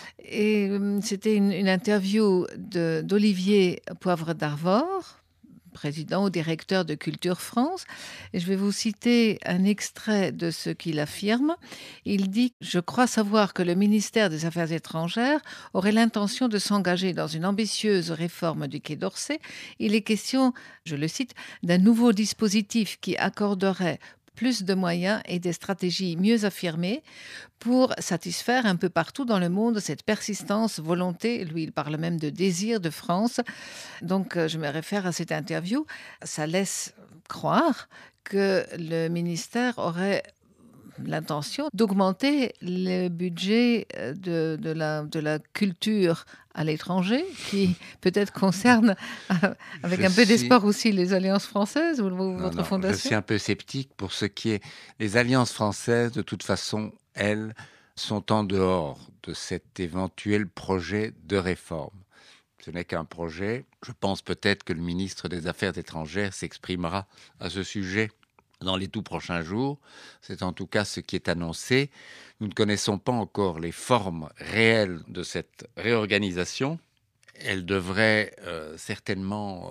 Et c'était une interview d'Olivier Poivre d'Arvor, président ou directeur de Culture France. Et je vais vous citer un extrait de ce qu'il affirme. Il dit « Je crois savoir que le ministère des Affaires étrangères aurait l'intention de s'engager dans une ambitieuse réforme du Quai d'Orsay. Il est question, je le cite, d'un nouveau dispositif qui accorderait plus de moyens et des stratégies mieux affirmées pour satisfaire un peu partout dans le monde cette persistance, volonté, lui il parle même de désir de France. Donc je me réfère à cette interview. Ça laisse croire que le ministère aurait l'intention d'augmenter le budget de la culture à l'étranger, qui peut-être concerne avec un peu d'espoir aussi les alliances françaises ou votre fondation. Je suis un peu sceptique pour ce qui est... Les alliances françaises, de toute façon, elles sont en dehors de cet éventuel projet de réforme. Ce n'est qu'un projet. Je pense peut-être que le ministre des Affaires étrangères s'exprimera à ce sujet dans les tout prochains jours. C'est en tout cas ce qui est annoncé. Nous ne connaissons pas encore les formes réelles de cette réorganisation. Elle devrait certainement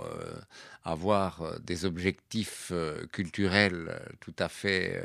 avoir des objectifs culturels tout à fait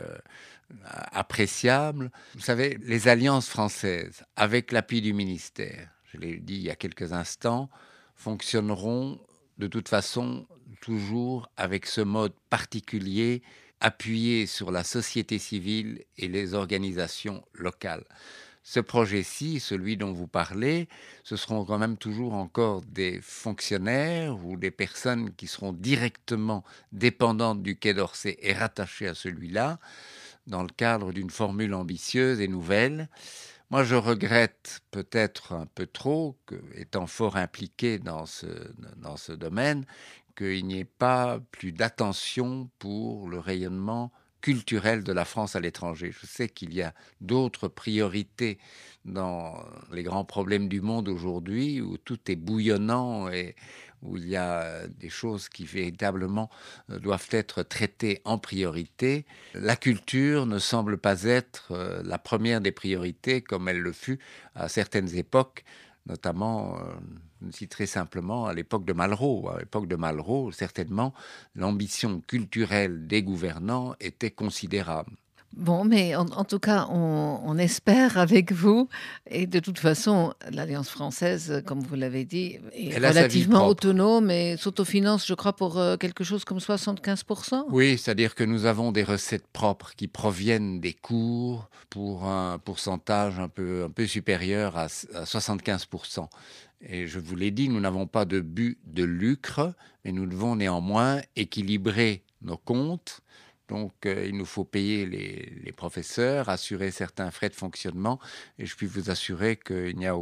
appréciables. Vous savez, les alliances françaises, avec l'appui du ministère, je l'ai dit il y a quelques instants, fonctionneront de toute façon toujours avec ce mode particulier appuyé sur la société civile et les organisations locales. Ce projet-ci, celui dont vous parlez, ce seront quand même toujours encore des fonctionnaires ou des personnes qui seront directement dépendantes du Quai d'Orsay et rattachées à celui-là, dans le cadre d'une formule ambitieuse et nouvelle. Moi, je regrette peut-être un peu trop, étant fort impliqué dans ce domaine, qu'il n'y ait pas plus d'attention pour le rayonnement culturel de la France à l'étranger. Je sais qu'il y a d'autres priorités dans les grands problèmes du monde aujourd'hui, où tout est bouillonnant et où il y a des choses qui véritablement doivent être traitées en priorité. La culture ne semble pas être la première des priorités comme elle le fut à certaines époques, notamment, je citerai simplement à l'époque de Malraux. À l'époque de Malraux, certainement, l'ambition culturelle des gouvernants était considérable. Bon, mais en tout cas, on espère avec vous. Et de toute façon, l'Alliance française, comme vous l'avez dit, est Elle a sa vie relativement propre. autonome et s'autofinance, je crois, pour quelque chose comme 75%. Oui, c'est-à-dire que nous avons des recettes propres qui proviennent des cours pour un pourcentage un peu supérieur à 75%. Et je vous l'ai dit, nous n'avons pas de but de lucre, mais nous devons néanmoins équilibrer nos comptes. Donc, il nous faut payer les professeurs, assurer certains frais de fonctionnement. Et je puis vous assurer qu'il n'y a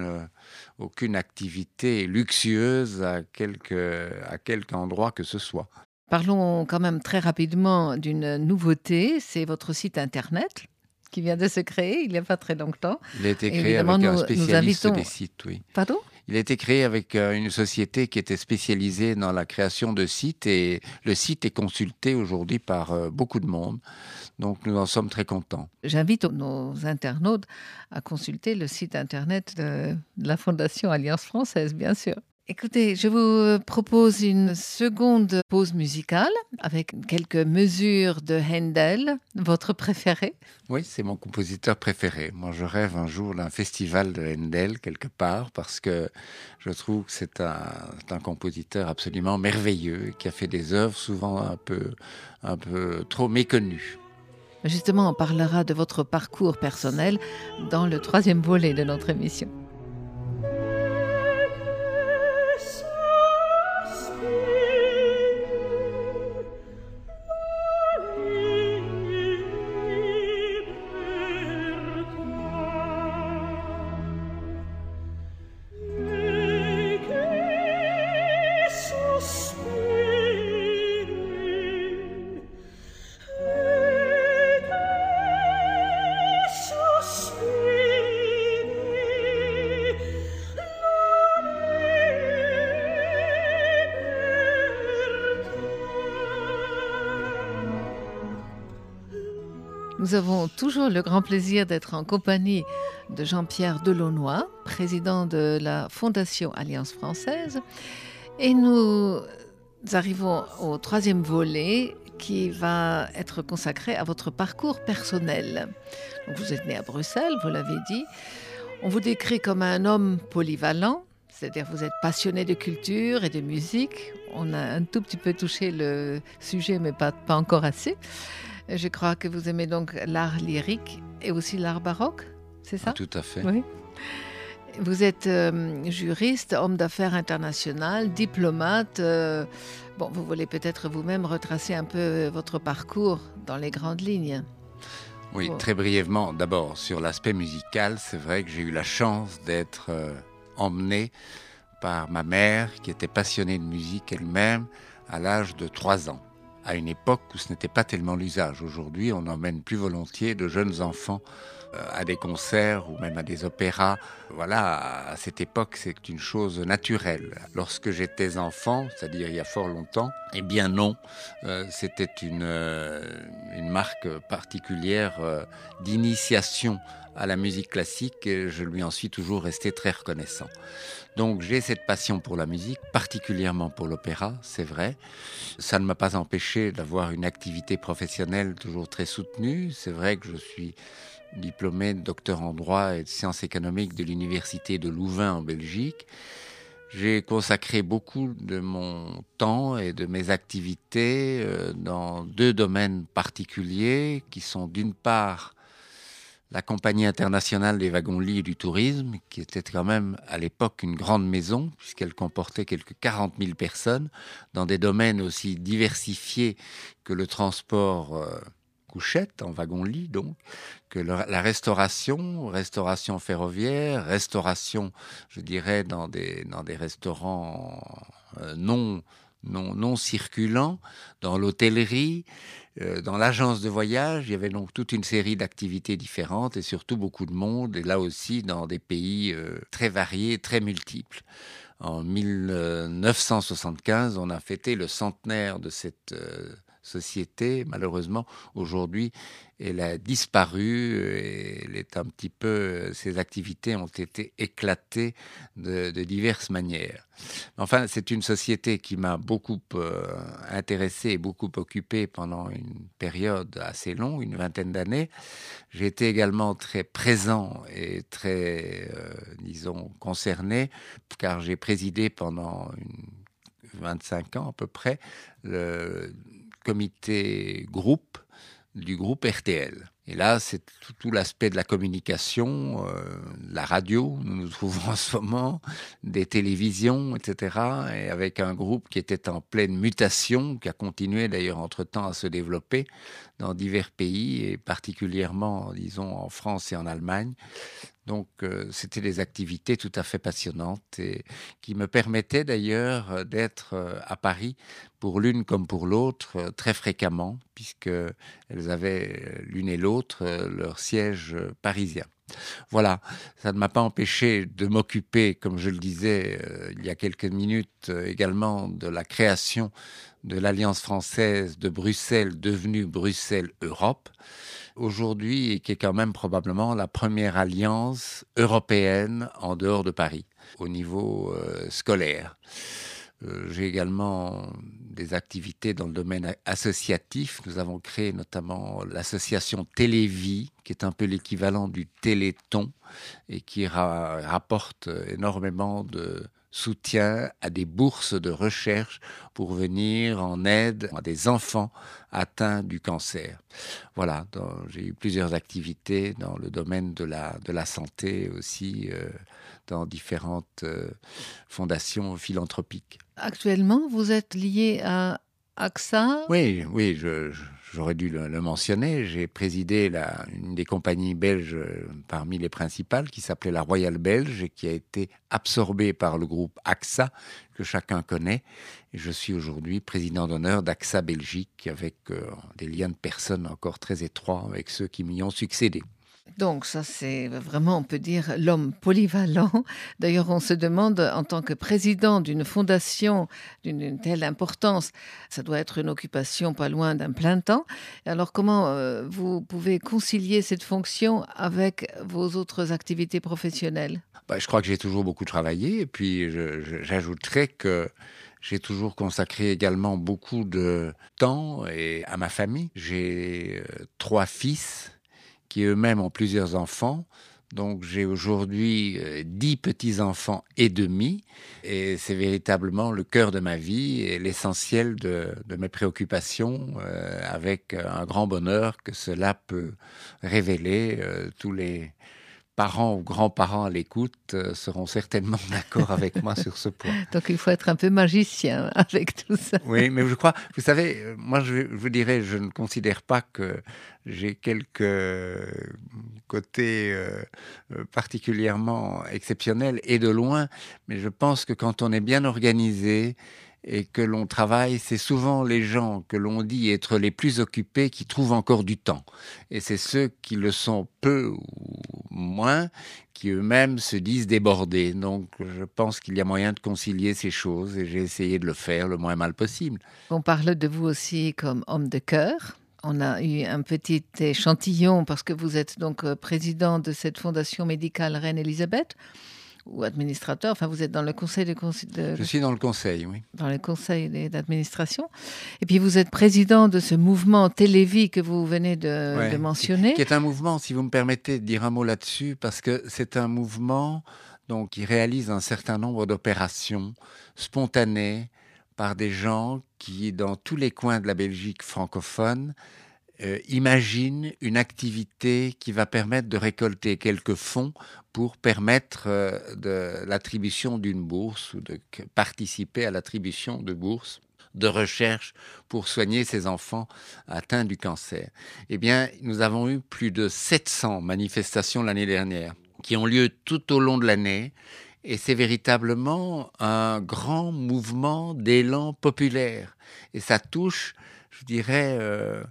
aucune activité luxueuse à quelque endroit que ce soit. Parlons quand même très rapidement d'une nouveauté, c'est votre site internet qui vient de se créer il n'y a pas très longtemps. Il a été créé Évidemment, avec un nous spécialiste invitons... des sites, oui. Pardon ? Il a été créé avec une société qui était spécialisée dans la création de sites et le site est consulté aujourd'hui par beaucoup de monde. Donc nous en sommes très contents. J'invite nos internautes à consulter le site internet de la Fondation Alliance française, bien sûr. Écoutez, je vous propose une seconde pause musicale avec quelques mesures de Handel, votre préféré. Oui, c'est mon compositeur préféré. Moi, je rêve un jour d'un festival de Handel quelque part parce que je trouve que c'est un compositeur absolument merveilleux qui a fait des œuvres souvent un peu trop méconnues. Justement, on parlera de votre parcours personnel dans le 3e volet de notre émission. Nous avons toujours le grand plaisir d'être en compagnie de Jean-Pierre Delaunoy, président de la Fondation Alliance française. Et nous arrivons au 3e volet qui va être consacré à votre parcours personnel. Donc vous êtes né à Bruxelles, vous l'avez dit. On vous décrit comme un homme polyvalent, c'est-à-dire vous êtes passionné de culture et de musique. On a un tout petit peu touché le sujet, mais pas encore assez. Je crois que vous aimez donc l'art lyrique et aussi l'art baroque, c'est ça ? Ah, tout à fait. Oui. Vous êtes juriste, homme d'affaires international, diplomate. Bon, vous voulez peut-être vous-même retracer un peu votre parcours dans les grandes lignes. Oui, très brièvement. D'abord, sur l'aspect musical, c'est vrai que j'ai eu la chance d'être emmené par ma mère, qui était passionnée de musique elle-même, à l'âge de 3 ans. À une époque où ce n'était pas tellement l'usage. Aujourd'hui, on emmène plus volontiers de jeunes enfants à des concerts ou même à des opéras. Voilà, à cette époque, c'est une chose naturelle. Lorsque j'étais enfant, c'est-à-dire il y a fort longtemps, eh bien non, c'était une marque particulière d'initiation à la musique classique et je lui en suis toujours resté très reconnaissant. Donc j'ai cette passion pour la musique, particulièrement pour l'opéra, c'est vrai. Ça ne m'a pas empêché d'avoir une activité professionnelle toujours très soutenue. C'est vrai que je suis diplômé de docteur en droit et de sciences économiques de l'université de Louvain en Belgique. J'ai consacré beaucoup de mon temps et de mes activités dans 2 domaines particuliers qui sont d'une part la Compagnie internationale des wagons-lits et du tourisme, qui était quand même à l'époque une grande maison, puisqu'elle comportait quelques 40 000 personnes, dans des domaines aussi diversifiés que le transport couchette, en wagon-lit donc, que la restauration ferroviaire, restauration, je dirais, dans des restaurants non circulants, dans l'hôtellerie, dans l'agence de voyage. Il y avait donc toute une série d'activités différentes et surtout beaucoup de monde, et là aussi dans des pays très variés, très multiples. En 1975, on a fêté le centenaire de cette société. Malheureusement, aujourd'hui, elle a disparu et elle est un petit peu, ses activités ont été éclatées de diverses manières. Enfin, c'est une société qui m'a beaucoup intéressé et beaucoup occupé pendant une période assez longue, une vingtaine d'années. J'ai été également très présent et très, disons, concerné, car j'ai présidé pendant 25 ans à peu près le comité groupe du groupe RTL. Et là, c'est tout l'aspect de la communication, la radio, nous nous trouvons en ce moment, des télévisions, etc. Et avec un groupe qui était en pleine mutation, qui a continué d'ailleurs entre-temps à se développer dans divers pays, et particulièrement, disons, en France et en Allemagne. Donc, c'était des activités tout à fait passionnantes et qui me permettaient d'ailleurs d'être à Paris pour l'une comme pour l'autre très fréquemment, puisqu'elles avaient l'une et l'autre leur siège parisien. Voilà, ça ne m'a pas empêché de m'occuper, comme je le disais il y a quelques minutes, également de la création de l'Alliance française de Bruxelles, devenue Bruxelles Europe, aujourd'hui, et qui est quand même probablement la première alliance européenne en dehors de Paris, au niveau scolaire. J'ai également des activités dans le domaine associatif. Nous avons créé notamment l'association Télévie, qui est un peu l'équivalent du Téléthon et qui rapporte énormément de soutien à des bourses de recherche pour venir en aide à des enfants atteints du cancer. Voilà, j'ai eu plusieurs activités dans le domaine de la santé aussi, dans différentes fondations philanthropiques. Actuellement, vous êtes lié à AXA? Oui, j'aurais dû le mentionner. J'ai présidé une des compagnies belges parmi les principales, qui s'appelait la Royale Belge et qui a été absorbée par le groupe AXA, que chacun connaît. Et je suis aujourd'hui président d'honneur d'AXA Belgique, avec des liens de personnes encore très étroits avec ceux qui m'y ont succédé. Donc ça, c'est vraiment, on peut dire, l'homme polyvalent. D'ailleurs, on se demande, en tant que président d'une fondation d'une telle importance, ça doit être une occupation pas loin d'un plein temps. Alors, comment vous pouvez concilier cette fonction avec vos autres activités professionnelles? Je crois que j'ai toujours beaucoup travaillé. Et puis, j'ajouterais que j'ai toujours consacré également beaucoup de temps à ma famille. J'ai 3 fils qui eux-mêmes ont plusieurs enfants. Donc j'ai aujourd'hui 10 petits-enfants et demi, et c'est véritablement le cœur de ma vie et l'essentiel de mes préoccupations, avec un grand bonheur que cela peut révéler. Tous les parents ou grands-parents à l'écoute seront certainement d'accord avec moi sur ce point. Donc il faut être un peu magicien avec tout ça. Oui, mais je crois, vous savez, moi je vous dirais, je ne considère pas que j'ai quelques côtés particulièrement exceptionnels et de loin, mais je pense que quand on est bien organisé et que l'on travaille, c'est souvent les gens que l'on dit être les plus occupés qui trouvent encore du temps. Et c'est ceux qui le sont peu ou moins, qui eux-mêmes se disent débordés. Donc je pense qu'il y a moyen de concilier ces choses et j'ai essayé de le faire le moins mal possible. On parle de vous aussi comme homme de cœur. On a eu un petit échantillon parce que vous êtes donc président de cette fondation médicale Reine-Élisabeth, ou administrateur, enfin vous êtes dans le conseil Je suis dans le conseil, oui. Dans le conseil d'administration. Et puis vous êtes président de ce mouvement Télévie que vous venez de mentionner. Qui est un mouvement, si vous me permettez de dire un mot là-dessus, parce que c'est un mouvement donc, qui réalise un certain nombre d'opérations spontanées par des gens qui, dans tous les coins de la Belgique francophone, imagine une activité qui va permettre de récolter quelques fonds pour permettre de l'attribution d'une bourse ou de participer à l'attribution de bourses de recherche pour soigner ces enfants atteints du cancer. Eh bien, nous avons eu plus de 700 manifestations l'année dernière qui ont lieu tout au long de l'année. Et c'est véritablement un grand mouvement d'élan populaire. Et ça touche, je dirais,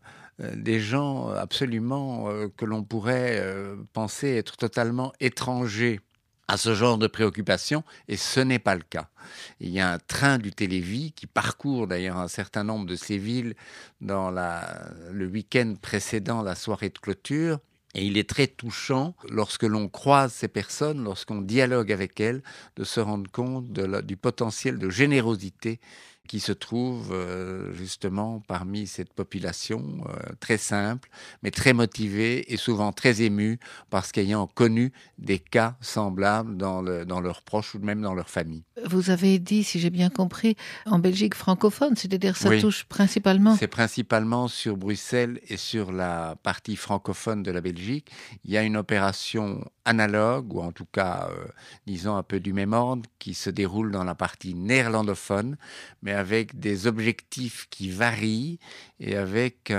des gens absolument que l'on pourrait penser être totalement étrangers à ce genre de préoccupation, et ce n'est pas le cas. Il y a un train du Télévis qui parcourt d'ailleurs un certain nombre de ces villes dans le week-end précédent la soirée de clôture. Et il est très touchant, lorsque l'on croise ces personnes, lorsqu'on dialogue avec elles, de se rendre compte du potentiel de générosité qui se trouve justement parmi cette population très simple, mais très motivée et souvent très émue parce qu'ayant connu des cas semblables dans leurs proches ou même dans leur famille. Vous avez dit, si j'ai bien compris, en Belgique francophone, c'est-à-dire ça Oui. touche principalement... C'est principalement sur Bruxelles et sur la partie francophone de la Belgique. Il y a une opération analogue, ou en tout cas, disons un peu du même ordre, qui se déroule dans la partie néerlandophone, mais avec des objectifs qui varient et avec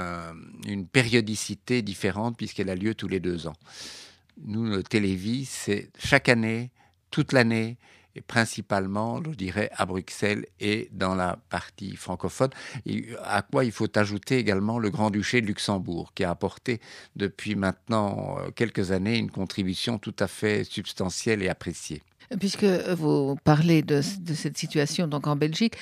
une périodicité différente puisqu'elle a lieu tous les 2 ans. Nous, le Télévis, c'est chaque année, toute l'année, et principalement, je dirais, à Bruxelles et dans la partie francophone, et à quoi il faut ajouter également le Grand-Duché de Luxembourg, qui a apporté depuis maintenant quelques années une contribution tout à fait substantielle et appréciée. Puisque vous parlez de cette situation donc en Belgique,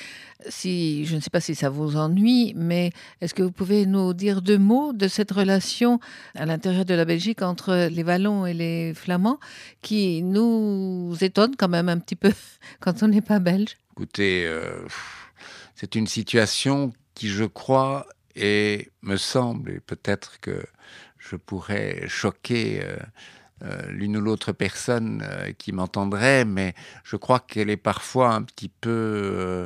je ne sais pas si ça vous ennuie, mais est-ce que vous pouvez nous dire 2 mots de cette relation à l'intérieur de la Belgique entre les Wallons et les Flamands qui nous étonne quand même un petit peu quand on n'est pas belge? Écoutez, c'est une situation qui, je crois, et me semble, et peut-être que je pourrais choquer l'une ou l'autre personne qui m'entendrait, mais je crois qu'elle est parfois un petit peu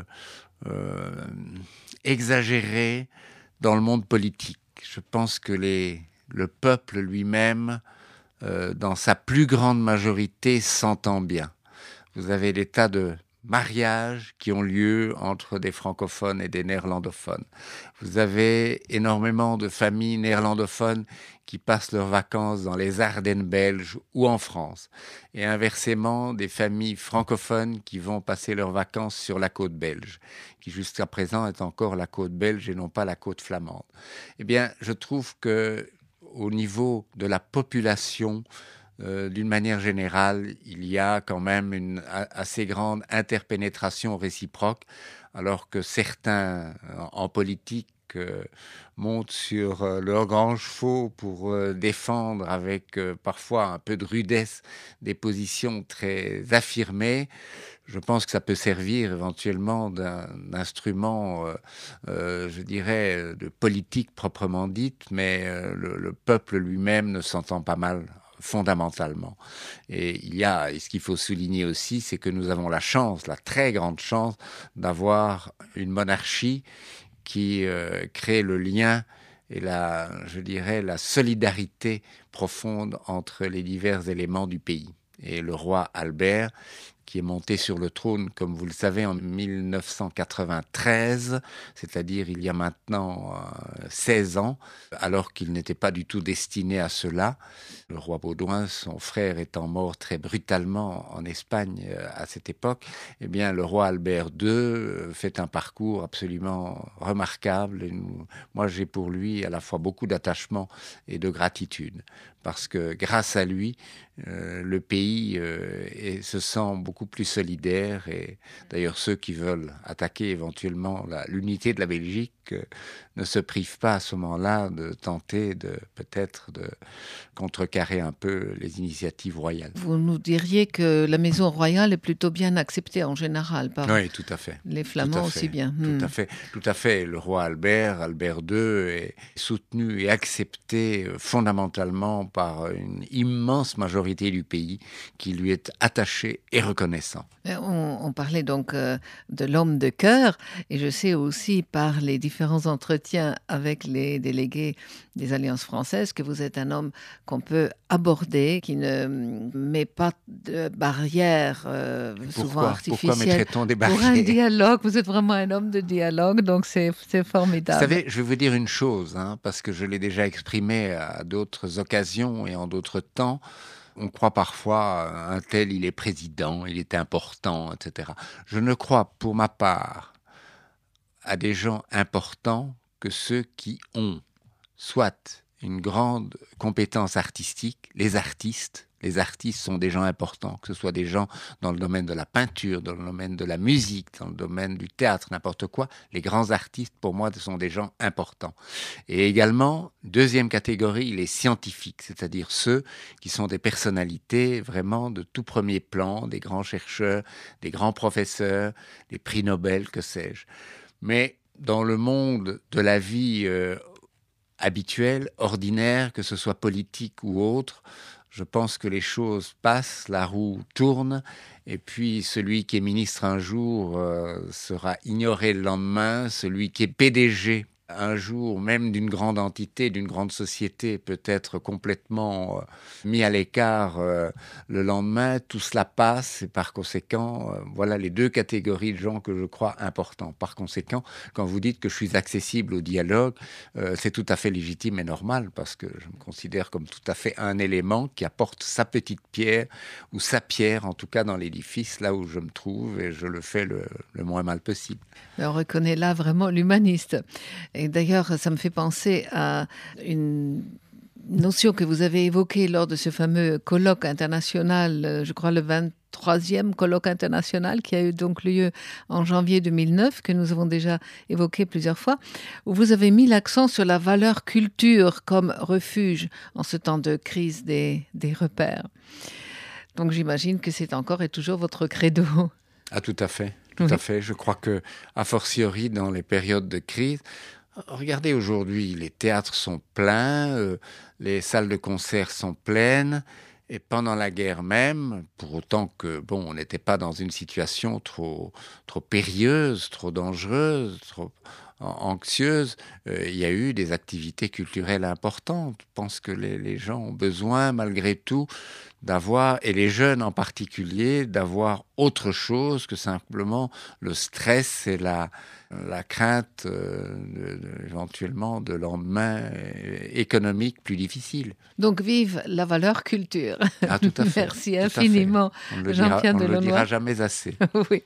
exagérée dans le monde politique. Je pense que le peuple lui-même, dans sa plus grande majorité, s'entend bien. Vous avez des tas de mariages qui ont lieu entre des francophones et des néerlandophones. Vous avez énormément de familles néerlandophones qui passent leurs vacances dans les Ardennes belges ou en France. Et inversement, des familles francophones qui vont passer leurs vacances sur la côte belge, qui jusqu'à présent est encore la côte belge et non pas la côte flamande. Eh bien, je trouve que au niveau de la population, d'une manière générale, il y a quand même une assez grande interpénétration réciproque, alors que certains en politique montent sur leurs grands chevaux pour défendre avec parfois un peu de rudesse des positions très affirmées. Je pense que ça peut servir éventuellement d'instrument, je dirais, de politique proprement dite, mais le peuple lui-même ne s'entend pas mal fondamentalement. Et ce qu'il faut souligner aussi, c'est que nous avons la très grande chance, d'avoir une monarchie qui crée le lien et je dirais, la solidarité profonde entre les divers éléments du pays. Et le roi Albert, qui est monté sur le trône, comme vous le savez, en 1993, c'est-à-dire il y a maintenant 16 ans, alors qu'il n'était pas du tout destiné à cela. Le roi Baudouin, son frère étant mort très brutalement en Espagne à cette époque, eh bien, le roi Albert II fait un parcours absolument remarquable. Moi, j'ai pour lui à la fois beaucoup d'attachement et de gratitude, parce que grâce à lui, le pays se sent beaucoup plus solidaire, et d'ailleurs ceux qui veulent attaquer éventuellement l'unité de la Belgique ne se privent pas à ce moment-là de tenter peut-être de contrecarrer un peu les initiatives royales. Vous nous diriez que la maison royale est plutôt bien acceptée en général par oui, tout à fait. Les Flamands aussi bien. Tout à fait. Le roi Albert II, est soutenu et accepté fondamentalement par une immense majorité du pays qui lui est attachée et reconnaissante. reconnaissant. On parlait donc de l'homme de cœur, et je sais aussi par les différents entretiens avec les délégués des Alliances françaises que vous êtes un homme qu'on peut aborder, qui ne met pas de barrières souvent artificielles. Pourquoi mettrait-on des barrières? Pour un dialogue, vous êtes vraiment un homme de dialogue, donc c'est formidable. Vous savez, je vais vous dire une chose, parce que je l'ai déjà exprimé à d'autres occasions et en d'autres temps. On croit parfois, un tel, il est président, il est important, etc. Je ne crois, pour ma part, à des gens importants que ceux qui ont soit une grande compétence artistique. Les artistes sont des gens importants, que ce soit des gens dans le domaine de la peinture, dans le domaine de la musique, dans le domaine du théâtre, n'importe quoi. Les grands artistes, pour moi, sont des gens importants. Et également, deuxième catégorie, les scientifiques, c'est-à-dire ceux qui sont des personnalités vraiment de tout premier plan, des grands chercheurs, des grands professeurs, des prix Nobel, que sais-je. Mais dans le monde de la vie habituelle, ordinaire, que ce soit politique ou autre, je pense que les choses passent, la roue tourne, et puis celui qui est ministre un jour sera ignoré le lendemain, celui qui est PDG un jour, même d'une grande entité, d'une grande société, peut être complètement mis à l'écart le lendemain. Tout cela passe et par conséquent, voilà les deux catégories de gens que je crois importants. Par conséquent, quand vous dites que je suis accessible au dialogue, c'est tout à fait légitime et normal parce que je me considère comme tout à fait un élément qui apporte sa petite pierre ou sa pierre, en tout cas dans l'édifice, là où je me trouve et je le fais le moins mal possible. On reconnaît là vraiment l'humaniste. Et d'ailleurs, ça me fait penser à une notion que vous avez évoquée lors de ce fameux colloque international, je crois le 23e colloque international qui a eu donc lieu en janvier 2009, que nous avons déjà évoqué plusieurs fois, où vous avez mis l'accent sur la valeur culture comme refuge en ce temps de crise des repères. Donc j'imagine que c'est encore et toujours votre credo. Ah, tout à fait. Tout à fait. Je crois que, a fortiori, dans les périodes de crise, regardez aujourd'hui, les théâtres sont pleins, les salles de concert sont pleines, et pendant la guerre même, pour autant que, on n'était pas dans une situation trop périlleuse, trop dangereuse, trop anxieuse, il y a eu des activités culturelles importantes. Je pense que les gens ont besoin, malgré tout, d'avoir, et les jeunes en particulier, d'avoir autre chose que simplement le stress et la crainte éventuellement de lendemain économique plus difficile. Donc vive la valeur culture. Ah, tout à fait. Merci infiniment, Jean-Pierre Delannoy. On ne le dira jamais assez. Oui.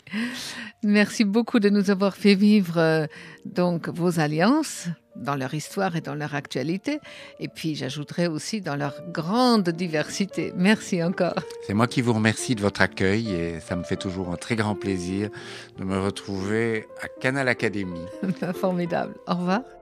Merci beaucoup de nous avoir fait vivre donc vos alliances dans leur histoire et dans leur actualité. Et puis j'ajouterai aussi dans leur grande diversité. Merci encore. C'est moi qui vous remercie de votre accueil et ça me fait toujours un très grand plaisir de me retrouver à Canal Académie. Formidable. Au revoir.